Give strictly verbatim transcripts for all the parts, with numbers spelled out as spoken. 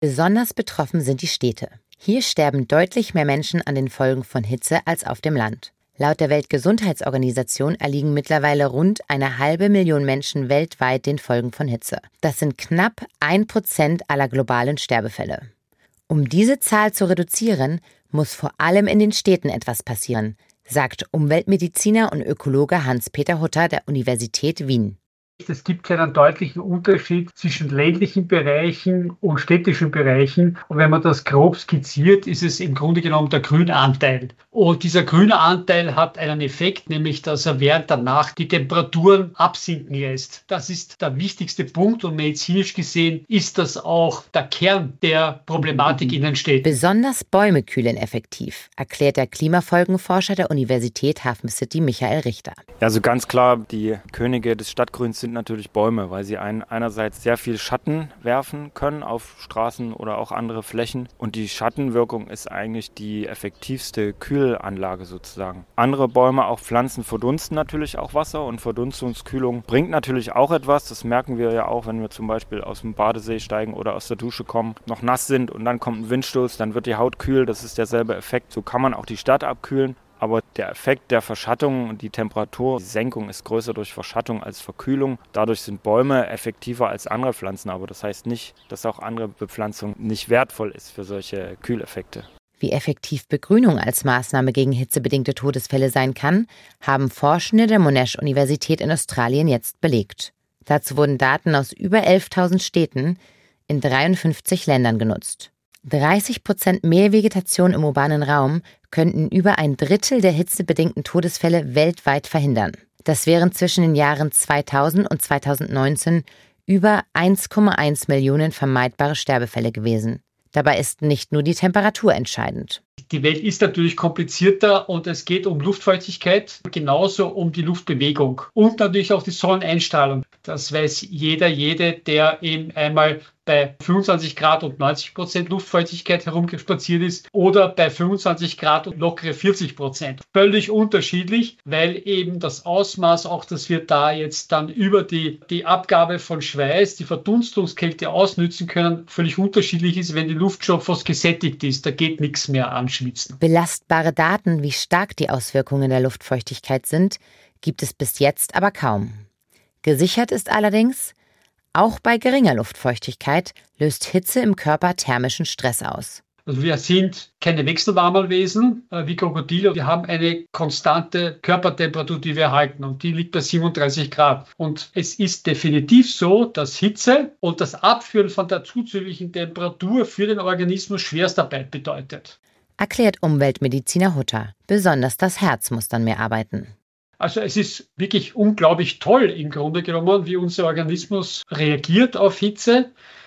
Besonders betroffen sind die Städte. Hier sterben deutlich mehr Menschen an den Folgen von Hitze als auf dem Land. Laut der Weltgesundheitsorganisation erliegen mittlerweile rund eine halbe Million Menschen weltweit den Folgen von Hitze. Das sind knapp ein Prozent aller globalen Sterbefälle. Um diese Zahl zu reduzieren, muss vor allem in den Städten etwas passieren, sagt Umweltmediziner und Ökologe Hans-Peter Hutter der Universität Wien. Es gibt keinen deutlichen Unterschied zwischen ländlichen Bereichen und städtischen Bereichen. Und wenn man das grob skizziert, ist es im Grunde genommen der Grünanteil. Und dieser Grünanteil hat einen Effekt, nämlich dass er während der Nacht die Temperaturen absinken lässt. Das ist der wichtigste Punkt und medizinisch gesehen ist das auch der Kern der Problematik in den Städten. Besonders Bäume kühlen effektiv, erklärt der Klimafolgenforscher der Universität Hafen City Michael Richter. Also ganz klar, die Könige des Stadtgrüns sind natürlich Bäume, weil sie ein, einerseits sehr viel Schatten werfen können auf Straßen oder auch andere Flächen. Und die Schattenwirkung ist eigentlich die effektivste Kühlanlage sozusagen. Andere Bäume, auch Pflanzen, verdunsten natürlich auch Wasser und Verdunstungskühlung bringt natürlich auch etwas. Das merken wir ja auch, wenn wir zum Beispiel aus dem Badesee steigen oder aus der Dusche kommen, noch nass sind und dann kommt ein Windstoß, dann wird die Haut kühl. Das ist derselbe Effekt. So kann man auch die Stadt abkühlen. Aber der Effekt der Verschattung und die Temperatursenkung ist größer durch Verschattung als Verkühlung. Dadurch sind Bäume effektiver als andere Pflanzen. Aber das heißt nicht, dass auch andere Bepflanzung nicht wertvoll ist für solche Kühleffekte. Wie effektiv Begrünung als Maßnahme gegen hitzebedingte Todesfälle sein kann, haben Forschende der Monash-Universität in Australien jetzt belegt. Dazu wurden Daten aus über elftausend Städten in dreiundfünfzig Ländern genutzt. dreißig Prozent mehr Vegetation im urbanen Raum könnten über ein Drittel der hitzebedingten Todesfälle weltweit verhindern. Das wären zwischen den Jahren zweitausend und zweitausendneunzehn über eins Komma eins Millionen vermeidbare Sterbefälle gewesen. Dabei ist nicht nur die Temperatur entscheidend. Die Welt ist natürlich komplizierter und es geht um Luftfeuchtigkeit, genauso um die Luftbewegung und natürlich auch die Sonneneinstrahlung. Das weiß jeder, jede, der eben einmal bei fünfundzwanzig Grad und neunzig Prozent Luftfeuchtigkeit herumspaziert ist oder bei fünfundzwanzig Grad und lockere vierzig Prozent. Völlig unterschiedlich, weil eben das Ausmaß, auch dass wir da jetzt dann über die, die Abgabe von Schweiß, die Verdunstungskälte ausnützen können, völlig unterschiedlich ist, wenn die Luft schon fast gesättigt ist. Da geht nichts mehr anschwitzen. Belastbare Daten, wie stark die Auswirkungen der Luftfeuchtigkeit sind, gibt es bis jetzt aber kaum. Gesichert ist allerdings, auch bei geringer Luftfeuchtigkeit löst Hitze im Körper thermischen Stress aus. Also wir sind keine Wechselwarmelwesen äh, wie Krokodile. Wir haben eine konstante Körpertemperatur, die wir halten und die liegt bei siebenunddreißig Grad. Und es ist definitiv so, dass Hitze und das Abführen von der zusätzlichen Temperatur für den Organismus Schwerstarbeit bedeutet. Erklärt Umweltmediziner Hutter. Besonders das Herz muss dann mehr arbeiten. Also es ist wirklich unglaublich toll im Grunde genommen, wie unser Organismus reagiert auf Hitze.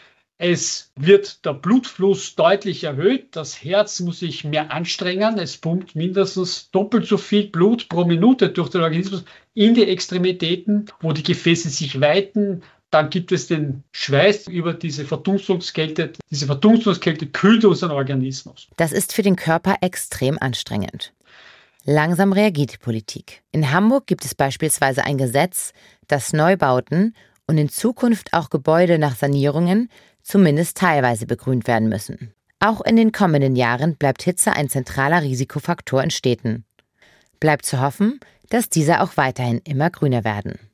Es wird der Blutfluss deutlich erhöht. Das Herz muss sich mehr anstrengen. Es pumpt mindestens doppelt so viel Blut pro Minute durch den Organismus in die Extremitäten, wo die Gefäße sich weiten. Dann gibt es den Schweiß über diese Verdunstungskälte. Diese Verdunstungskälte kühlt unseren Organismus. Das ist für den Körper extrem anstrengend. Langsam reagiert die Politik. In Hamburg gibt es beispielsweise ein Gesetz, das Neubauten und in Zukunft auch Gebäude nach Sanierungen zumindest teilweise begrünt werden müssen. Auch in den kommenden Jahren bleibt Hitze ein zentraler Risikofaktor in Städten. Bleibt zu hoffen, dass diese auch weiterhin immer grüner werden.